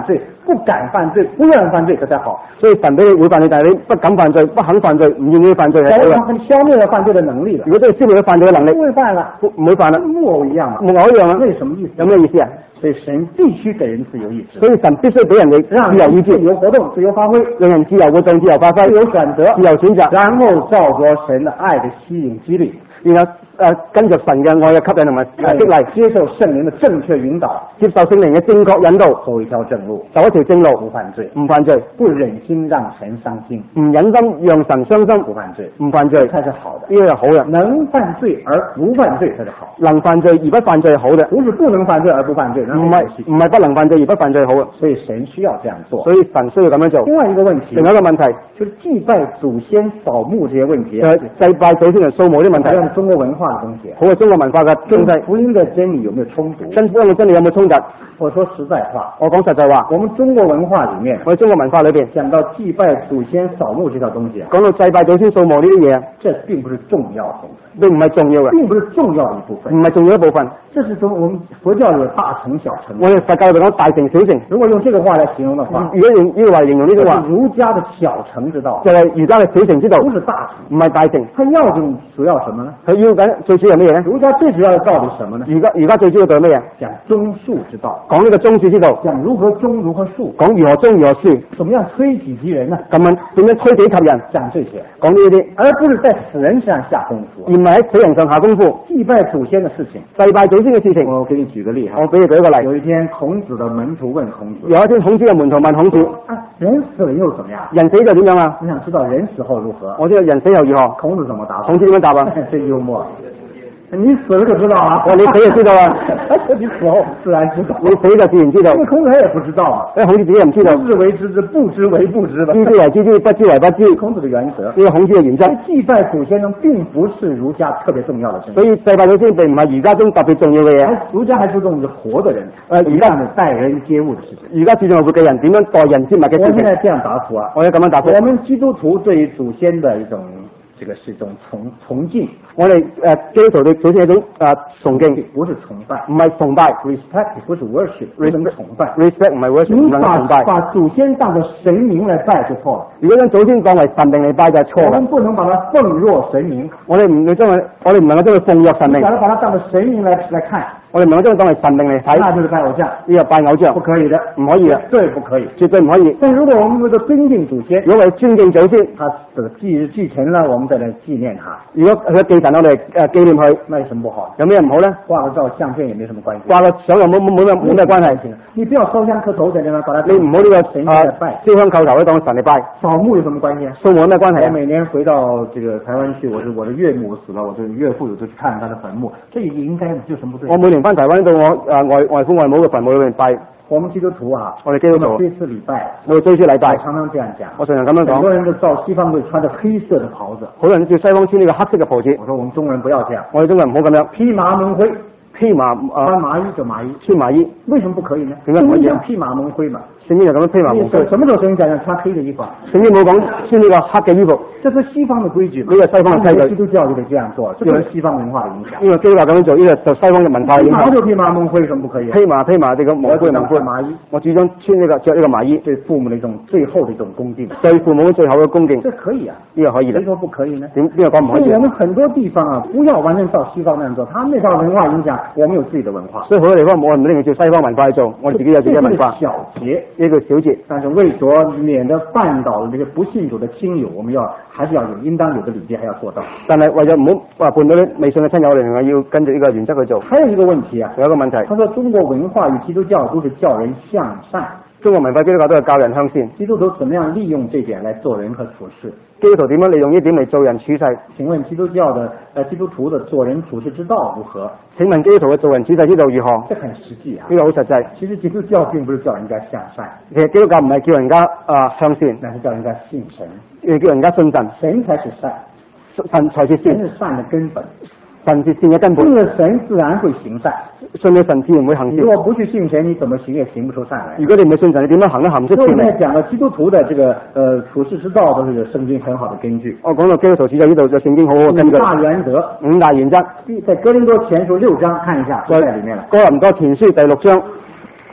不敢犯罪、不願犯罪，這才好。 所以神俾你會犯罪，但係你不敢犯罪、不肯犯罪、唔願意犯罪係好嘅。 消滅了犯罪的能力了。 如果都係消滅咗犯罪嘅能力， 不會犯啦， 唔會犯啦， 木偶一樣嘛。 木偶一樣啊。 那有什麼意思？ 有咩意思啊？ 所以神必須給人自由意志。 所以神必須俾人哋自由意志、 自由活動、自由發揮， 讓人自由活動、自由發揮、 自由選擇、 自由選擇， 然後照着神的愛的吸引激勵。 然後誒、呃、跟着神嘅愛嘅吸引同埋激勵， 接受聖靈的正確引導， 接受聖靈嘅正確引導， 走一條正路， 走一條正路， 不犯罪， 唔犯罪， 不忍心讓神傷心， 唔忍心讓神傷心， 不犯罪， 唔犯罪， 才是好的。 呢個係好嘅。 能犯罪而不犯罪才是好， 能犯罪而不犯罪係好嘅， 不是不能犯罪而不犯罪， 唔係唔係不能犯罪而不犯罪係好嘅。 所以神需要這樣做， 所以神需要咁樣做。 另外一個問題， 另外一個問題就是祭拜祖先、掃墓這些問題， 誒祭拜祖先同掃墓啲問題， 係中國文化嘅東西， 好係中國文化嘅東西。 福音嘅真理有沒有衝突？ 跟福音嘅真理有冇衝突？ 我說實在話， 我講實在話， 我們中國文化裏面， 我哋中國文化裏邊講到祭拜祖先、掃墓這條東西， 講到祭拜祖先、掃墓呢啲嘢， 這並不是重要的， 並唔係重要嘅， 並不是重要的一部分， 唔係重要一部分。 這是從我們佛教有大乘小乘， 我哋佛教裏邊講大乘小乘。 如果用這個話來形容的話， 如果用呢個話嚟形容呢個話， 儒家的小乘之道， 就係儒家嘅小乘之道， 不是大乘， 唔係大乘。 它要緊主要什麼呢？ 佢要緊最主要係乜嘢咧？ 儒家最主要的道理是什麼呢？ 儒家儒家最主要係乜嘢？ 講忠恕之道， 講呢個忠恕之道， 講如何忠如何恕， 講如何忠如何恕， 怎麼樣推己及人呢？ 咁樣點樣推己及人？ 講這些， 講呢啲， 而不是在死人身上下功夫， 而唔係喺死人上下功夫。 祭拜祖先的事情， 祭拜祖先嘅事情， 我給你舉個例哈， 我俾你舉一個例。 有一天孔子的門徒問孔子， 有一天孔子嘅門徒問孔子： 啊，人死了又怎麼樣？ 人死就點樣啊？ 我想知道人死後如何？ 我知道人死後如何？ 孔子怎麼答？ 孔子點樣答啊？ 真幽默。你死了就知道啊！ 我你死就知道啊！ 你死後自然知道， 你死就自然知道。 因為孔子他也不知道啊， 因為孔子自己又唔知道。 知之為知之，不知為不知的。 知之為知之，不知為不知。 孔子的原則， 呢個孔子嘅原則。 祭拜祖先呢，並不是儒家特別重要的。 所以祭拜祖先並唔係儒家中特別重要嘅嘢。 儒家還注重是活的人， 誒，儒家係待人接物的事情。 儒家注重係活嘅人點樣待人接物嘅事情。 我現在這樣答覆啊， 我要咁樣答覆。 我們基督徒對於祖先的一種，這個是一種崇崇敬。 我哋誒基督徒對祖先一種誒崇敬， 不是崇拜， 唔係崇拜 ，respect 不是 worship， 不能崇拜 ，respect 唔係 worship，唔能崇拜。 把祖先當作神明來拜就錯了。 如果將祖先當為神明嚟拜就係錯嘅。 我們不能把它奉若神明， 我哋唔能將佢，我哋唔能夠將佢奉若神明。 把它把它當作神明來來看， 我哋唔能夠將佢當為神明嚟睇。 那就是拜偶像， 呢個拜偶像， 不可以的， 唔可以嘅， 對，不可以， 絕對唔可以。 但如果我們為咗尊敬祖先， 如果為尊敬祖先， 他的繼繼承了，我們再來紀念他。 如果佢繼承我哋誒紀念佢， 那有什麼不好？ 有咩唔好咧？ 掛個照相片也沒什麼關係， 掛個相又冇冇冇咩冇咩關係。 你不要燒香磕頭，在那把它你唔好呢個神嚟拜， 燒香叩頭咧當神嚟拜。 掃墓有什麼關係啊？ 掃墓有咩關係啊？ 我每年回到這個台灣去，我的我的岳母死了，我的岳父有就去看他的墳墓，這也應該有什麼不對？ 我每年翻台灣到我誒外外父外母嘅墳墓裏面拜。 我們基督徒啊， 我哋基督徒追思禮拜， 我哋追思禮拜， 我常常這樣講， 我常常咁樣講。 很多人都照西方會穿着黑色的袍子， 好多人叫西方穿呢個黑色嘅袍子。 我說我們中國人不要這樣， 我哋中國人唔好咁樣， 披麻蒙灰， 披麻啊， 穿麻衣就麻衣， 穿麻衣， 為什麼不可以呢？ 點解唔可以啊？ 披麻蒙灰嘛， 聖經就咁樣披麻蒙灰。 什麼時候聖經講穿黑的衣服？ 聖經冇講穿呢個黑嘅衣服， 這是西方的規矩嘛， 呢個西方嘅規矩。 基督教就得這樣做，這是西方文化的影響。 呢個基督教咁樣做，呢個就西方嘅文化影響。 披麻就披麻蒙灰，什麼不可以？ 披麻披麻這個蒙灰蒙灰麻衣， 我主張穿呢個着呢個麻衣， 對父母的一種最後的一種恭敬， 對父母最後嘅恭敬。 這可以啊， 呢個可以的。 誰說不可以呢？ 點邊個講唔可以？ 所以我們很多地方啊，不要完全照西方那樣做，他們那套文化影響，我們有自己的文化。 所以好多地方我唔一定要照西方文化去做，我哋自己有自己嘅文化。 小節， 呢個小節， 但是為咗免得絆倒了這個不信主的親友，我們要還是要有應當有的禮節，還要做到。 但係為咗唔好話絆到啲未信嘅親友，我哋要跟住呢個原則去做。 還有一個問題啊， 有一個問題， 他說中國文化與基督教都是叫人向善， 中國文化基督教都係教人向善。 基督徒怎麼樣利用這點來做人和處事？ 基督徒點樣利用呢點嚟做人處世？ 請問基督教的誒基督徒的做人處事之道如何？ 請問基督徒嘅做人處世之道如何？ 這很實際啊， 呢個好實際。其實基督教並不是叫人家向善， 其實基督教唔係叫人家啊、呃、向善， 但是叫人家信神， 誒叫人家信神， 神才是善， 神才是善， 神是善的根本。 神是善嘅根本， 信了神自然會行善， 信了神自然會行善。 如果不去信神，你怎麼行也行不出善來。 如果你唔係信神，你點樣行都行唔出善嚟。 所以講到基督徒的這個呃處世之道，都是有聖經很好的根據。 我講到基督徒處世呢度，有聖經好好嘅根據。 五大原則， 五大原則， 在哥林多前書六章看一下，都在裡面了。 哥林多前書第六章。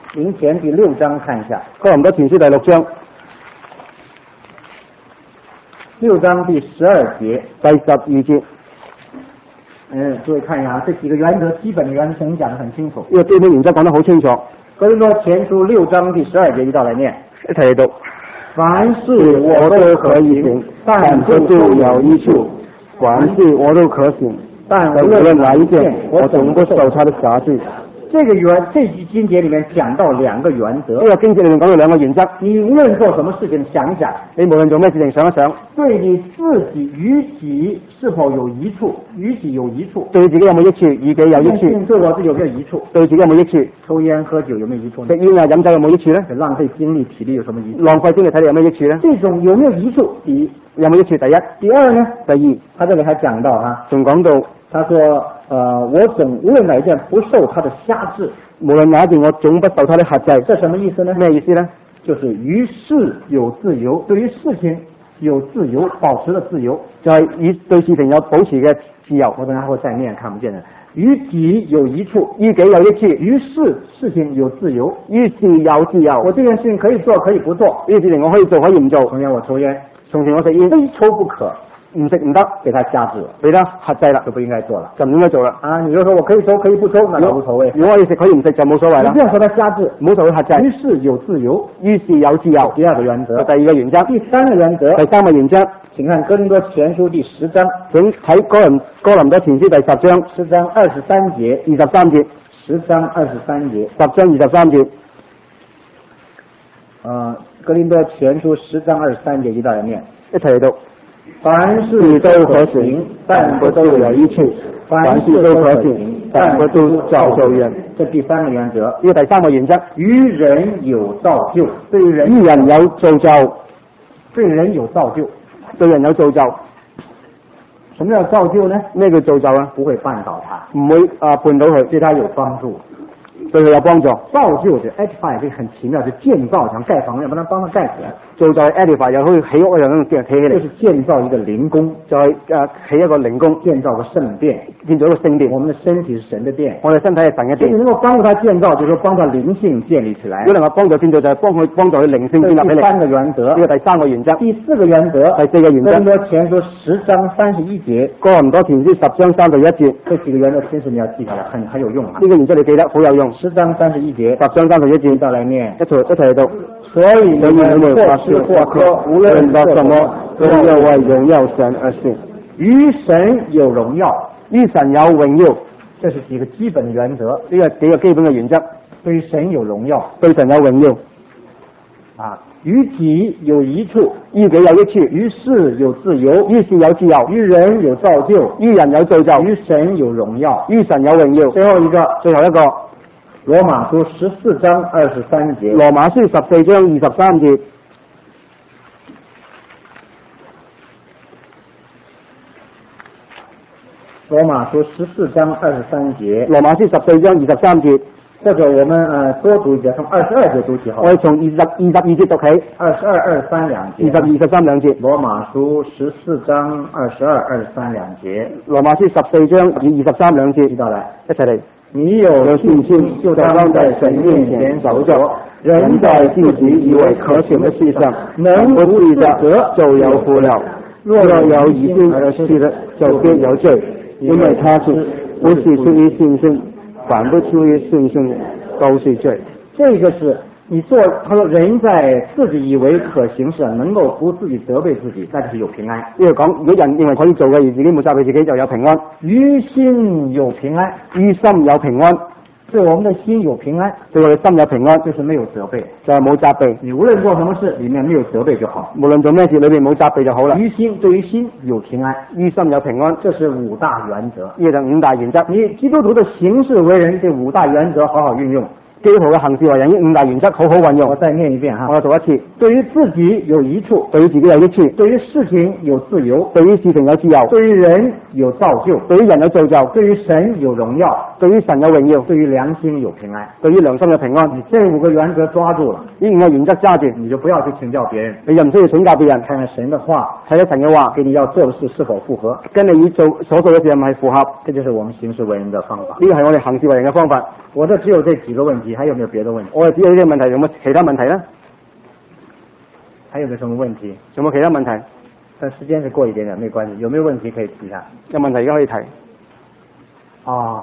林前第六章看一下， 哥林多前書第六章， 六章第十二節， 第十二節。 嗯，各位看一下，这几个原则，基本的原则已经講得很清楚。 呢個基本原則講得好清楚。 哥林多前書六章第十二節一道來念， 一齊嚟讀。 凡事我都可以行，但不都有益處。 凡事我都可行，但無論哪一件，我總不受他的轄制。 這個原這句經節裏面講到兩個原則。 呢個經節裏面講到兩個原則。 你無論做什麼事情，想一想， 你無論做咩事情，想一想， 對你自己與己是否有益處？與己有益處， 對自己有冇益處？與己有益處， 對我自己有沒有益處？ 對自己有冇益處？ 抽煙喝酒有沒有益處？ 食煙啊飲酒有冇益處呢？ 浪費精力體力有什麼益處？ 浪費精力體力有咩益處呢？ 這種有沒有益處？第一， 有冇益處？第一， 第二呢？ 第二， 他這裡還講到啊， 仲講到， 他說，呃，我總無論哪一件不受他的轄制。 無論哪一件我總不受他的轄制。 這什麼意思呢？ 咩意思呢？ 就是於事有自由，對於事情有自由，保持了自由， 就係以對事情有保持嘅自由。 我等下會再念，看不見的。於己有益處， 於己有益處， 於事事情有自由， 於事有自由。 我這件事情可以做，可以不做。 呢件事情我可以做，可以唔做。 從前我抽煙， 從前我食煙， 非抽不可。 唔食唔得， 給他轄制， 俾他轄制啦， 就不應該做了， 就唔應該做啦。 啊，你就說我可以抽，可以不抽，那就無所謂。 如果可以食，可以唔食就冇所謂啦。 你不要說他轄制， 唔好受佢轄制。 於是有自由， 於是有自由。 第二個原則， 第二個原則。 第三個原則， 第三個原則。 請看哥林多前書第十章， 請睇哥林哥林多前書第十章， 十章二十三節， 二十三節， 十章二十三節， 十章二十三節。 呃，哥林多前書十章二十三節一道嚟念， 一齊嚟讀。 凡事都可行，但不都有益處；凡事都可行，但不都造就人。這第三個原則。 呢個第三個原則， 於人有造就，對人於人有造就， 對人有造就， 對人有造就。 什麼叫造就呢？ 咩叫造就啊？ 不會絆倒他， 唔會啊絆倒佢， 對他有幫助。 對佢有幫助。 造就就 edify 這個很奇妙，就建造，想蓋房子，要把它幫他蓋起來。 造就 edify 又好似起屋一樣咁建起起嚟。 就是建造一個靈宮， 就係誒起一個靈宮， 建造個聖殿， 建造一個聖殿。 我們的身體是神的殿， 我哋身體係神嘅殿。 你能夠幫助他建造，就是幫他靈性建立起來。 如果能夠幫助建造，就係幫佢幫助佢靈性建立起嚟。 第三個原則， 呢個第三個原則。 第四個原則， 第四個原則。 哥林多前書十章三十一節， 哥林多前書十章三十一節。 這幾個原則其實你要記下來，很很有用啊。 呢個原則你記得好有用。 十章三十一節， 十章三十一節， 一道來念， 一齊一齊嚟讀。 所以你們或吃或喝，無論做什麼，都要為榮耀神而行，於神有榮耀， 於神有榮耀。 這是幾個基本的原則， 呢個幾個基本嘅原則。 對神有榮耀， 對神有榮耀。 啊，於己有益處， 於己有益處； 於事有自由， 於事有自由； 於人有造就， 於人有造就； 於神有榮耀， 於神有榮耀。 最後一個， 最後一個。 羅馬書十四章二十三節， 羅馬書十四章二十三節， 羅馬書十四章二十三節， 羅馬書十四章二十三節， 這個我們呃多讀一節，從二十二節讀起好。 我哋從二十二十二節讀起， 二十二、二十三兩節， 二十二、二十三兩節。 羅馬書十四章二十二、二十三兩節， 羅馬書十四章二十三兩節， 一道嚟， 一齊嚟。 你有信心，就當在神面前走走。人在自己以為可行的事上，能不自責，就有福了。若有疑心而行的，就必有罪，因為他是不是出於信心，反不出於信心，都是罪。這個是你做，他說人在自己以為可行事，能夠不自己責備自己，那就是有平安。 呢個講，如果人認為可以做嘅，而自己冇責備自己，就有平安。 於心有平安， 於心有平安， 對我們的心有平安， 對我哋心有平安， 就是沒有責備， 就係冇責備。 你無論做什麼事，裏面沒有責備就好。 無論做咩事，裏面冇責備就好啦。 於心對於心有平安， 於心有平安， 這是五大原則。 呢個就五大原則。 你基督徒的行事為人，這五大原則好好運用。 基督徒嘅行事為人，呢五大原則好好運用。 我再念一遍哈， 我再讀一次。 對於自己有益處， 對於自己有益處； 對於事情有自由， 對於事情有自由； 對於人有造就， 對於人有造就； 對於神有榮耀， 對於神有榮耀； 對於良心有平安， 對於良心有平安。 你這五個原則抓住了， 呢五個原則揸住， 你就不要去請教別人， 你就唔需要請教別人。 看看神的話， 睇睇神嘅話， 跟你要做的事是否符合， 跟你要做所做嘅事係咪符合？ 這就是我們行事為人的方法。 呢個係我哋行事為人嘅方法。 我這只有這幾個問題。 题，还有沒有別的問題？ 我哋只有呢個問題，有冇其他問題呢？ 還有沒有什麼問題？ 有冇其他問題？ 但時間是過一點點，沒關係。有沒有問題可以提下？ 有問題而家可以提。 哦。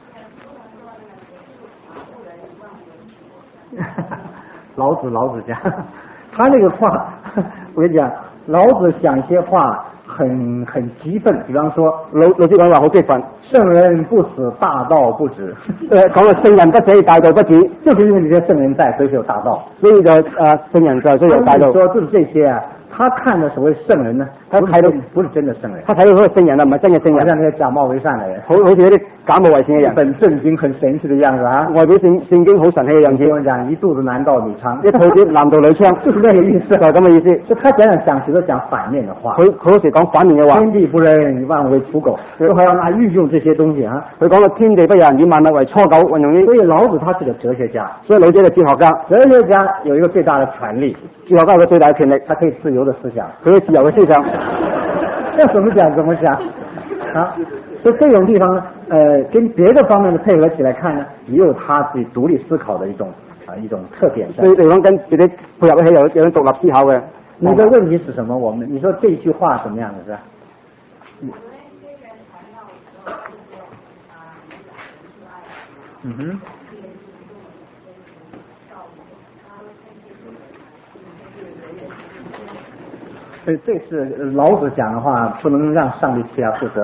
老子老子講，他那個話，我跟你講，老子講一些話很很激憤，比方說老老子講話好激憤， 聖人不死，大道不止。 誒，講到聖人不死，大道不止， 就是因為你這聖人在，所以就有大道。 所以就誒聖人在，所以有大道。 說就是這些啊，他看的所謂聖人呢，他睇到不是真的聖人， 他睇到嗰個聖人啊，唔係真嘅聖人， 好像那些假冒為善的人， 好好似一啲假冒為善嘅人， 很正經、很神氣的樣子啊， 外表聖聖經好神氣嘅樣子。 我講一肚子男盜女娼， 一肚子男盜女娼， 就是那個意思， 就係咁嘅意思。 就他講講講，其實講反面的話， 佢佢嗰時講反面嘅話， 天地不仁，萬物為芻狗，都還要拿運用這些東西啊。 佢講到天地不仁，以萬物為芻狗，運用呢。 所以老子他是個哲學家， 所以老子係哲學家。 哲學家有一個最大的權利， 哲學家有個最大嘅權力， 他可以自由的思想， 佢可以自由嘅思想， 要怎麼講怎麼講啊。所以這種地方呢，呃，跟別的方面的配合起來看呢，也有他自己獨立思考的一種啊一種特點。 所以地方跟自己配合一起有有種獨立思考嘅。 你的問題是什麼？我們你說這句話怎麼樣的是吧？嗯哼。所以這是老子講的話，不能讓上帝替他負責。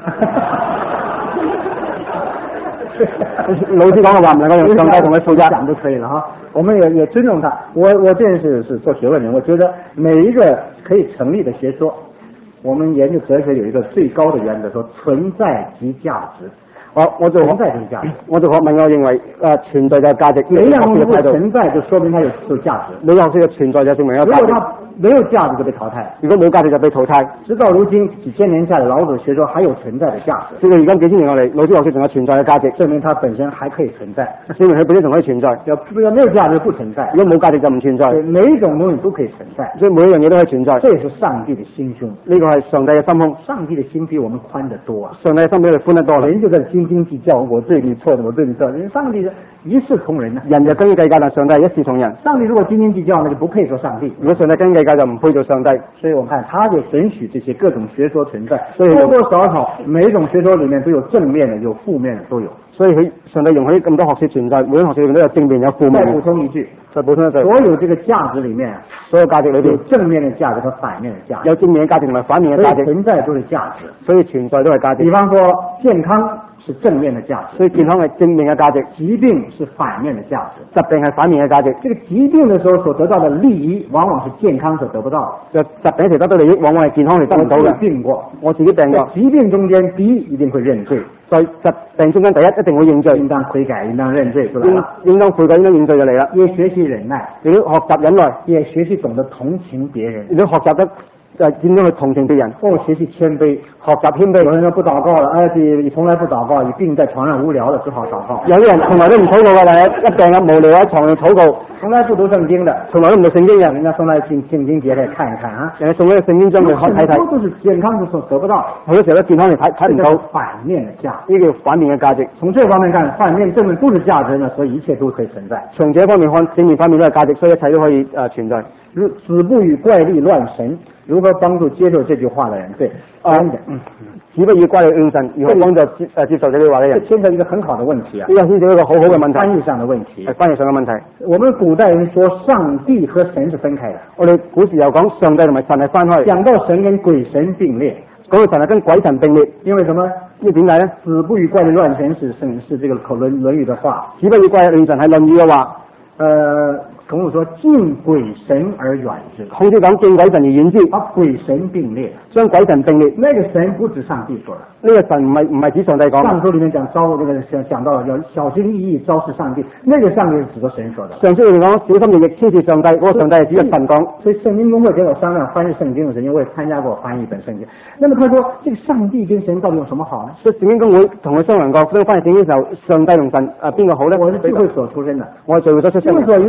老子講嘅話唔能夠用上帝同佢負責， 講就可以了哈。我們也也尊重他。我我這是是做學問人，我覺得每一個可以成立的學說，我們研究哲學有一個最高的原則，說存在即價值。 我我就存在就是價值。 我就學問，我認為誒存在就係價值。 每一樣東西存在，就說明它有有價值。 每樣東西嘅存在就證明有價值。 如果它沒有價值就被淘汰， 如果冇價值就被淘汰。 直到如今幾千年下來，老子學說還有存在的價值。 所以而家幾千年落嚟，老子學說仲有存在嘅價值， 證明它本身還可以存在， 證明佢本身仲可以存在。 要要沒有價值不存在， 如果冇價值就唔存在。 每一種東西都可以存在， 所以每一樣嘢都可以存在。 這是上帝的心胸， 呢個係上帝嘅心胸。 上帝的心比我們寬得多啊！ 上帝嘅心比我哋寬得多。 人就在斤斤計較，我對你錯的，我對你錯的。人上帝一視同仁啊！ 人就斤斤計較，但上帝係一視同仁。 上帝如果斤斤計較，那就不配做上帝。 如果上帝斤斤計較，就唔配做上帝。 所以我們看，他就准許這些各種學說存在，所以多多少少每一種學說裏面都有正面的，有負面的都有。 所以佢上帝容許咁多學說存在，每種學說裏面都有正面有負面。 再補充一句， 再補充一句， 所有這個價值裏面， 所有價值裏邊有正面的價值和反面的價值， 有正面嘅價值同埋反面嘅價值。 存在都是價值， 所以存在都係價值。 比方說健康是正面的價值， 所以健康係正面嘅價值； 疾病是反面的價值， 疾病係反面嘅價值。 這個疾病的時候所得到的利益，往往是健康所得不到的。就疾病時得到利益，往往係健康係得唔到嘅。 我病過， 我自己病過。 疾病中間，第一一定會認罪， 在疾病中間，第一一定會認罪， 應當悔改，應當認罪，就來了。 應當悔改，應當認罪就嚟啦。 也學習忍耐， 亦都學習忍耐， 也學習懂得同情別人， 亦都學習得。就點樣去同情別人？ 哦，學習謙卑， 學習謙卑。 有人說不禱告了，哎，你你從來不禱告，你病在床上無聊了，只好禱告。 有啲人從來都唔禱告嘅，但係一病啊無聊喺床上禱告， 從來不讀聖經的， 從來都唔讀聖經嘅， 人家送來聖聖經節嚟看一看啊， 人家送咗聖經章嚟睇睇。 很多都是健康的時候得不到， 好多時候都健康你睇睇唔到。 反面的價， 呢個反面嘅價值。 從這方面看，反面正面都是價值呢，所以一切都可以存在。 從這方面看，正面反面都係價值，所以一切都可以誒、呃、存在。 如子不與怪力亂神，如何幫助接受這句話的人？對， 啊，嗯，子不與怪力亂神，如何幫助接誒接受這句話嘅人？ 這牽扯一個很好的問題啊！ 呢個牽扯一個好好嘅問題， 翻譯上的問題， 係翻譯上嘅問題。 我們古代人說上帝和神是分開的， 我哋古時又講上帝同埋神係分開， 講到神跟鬼神並列， 講到神係跟鬼神並列， 因為什麼？ 因為點解咧？ 子不與怪力亂神是是是這個口論論語的話， 子不與怪力亂神係論語嘅話， 呃。孔子說敬鬼神而遠之， 孔子講敬鬼神而遠之， 把鬼神並列， 將鬼神並列。 那個神不指上帝說的， 呢個神唔係唔係指上帝講。 上書裏面講招這個講講到要小心翼翼昭示上帝，那個上帝是指着神說的。 上書裏面講小心翼翼超越上帝，嗰、那個上帝係指着神講。 所以聖經公會給我商量翻譯聖經的時候，因為我也參加過翻譯本聖經。那麼他說，這個上帝跟神到底有什麼好呢？所以聖經公會同佢商量過，所以翻譯聖經嘅時候，上帝同神誒邊個好呢？我是聚會所出身的，我係聚會所出身。聚會所一直強調用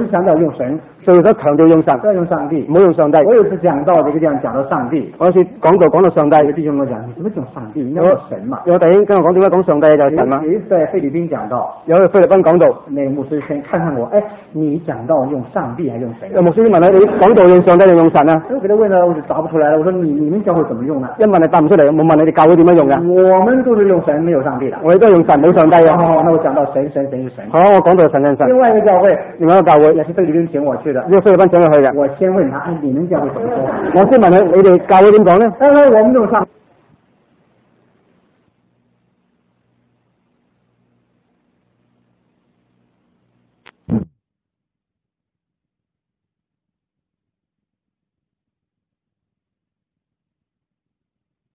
用神， 所以都強調用神， 不要用上帝， 唔好用上帝。 我有次講到這個地方講到上帝， 我有次講到講到上帝， 有弟兄跟我講，你怎麼講上帝？應該係神嘛。 有弟兄跟我講點解講上帝就係神嘛？ 有一次在菲律賓講到， 有去菲律賓講到， 那個牧師先看看我，誒，你講到用上帝還用神？ 有牧師問你，你講到用上帝定用神啊？ 我給他問了，我就答不出來了。我說你你們教會怎麼用呢？ 一問你答唔出嚟，我問你哋教會點樣用㗎？ 我們都是用神，沒有上帝的。 我哋都係用神，冇上帝嘅。 哦，那我講到神神神是神。 好，我講到神神神。 另外一個教會， 另外一個教會也是菲律賓請我去的。 呢個菲律賓請我去嘅。 我先問他，哎，你們教會怎麼說？ 我先問佢，你哋教會點講呢？ 他說我們用上。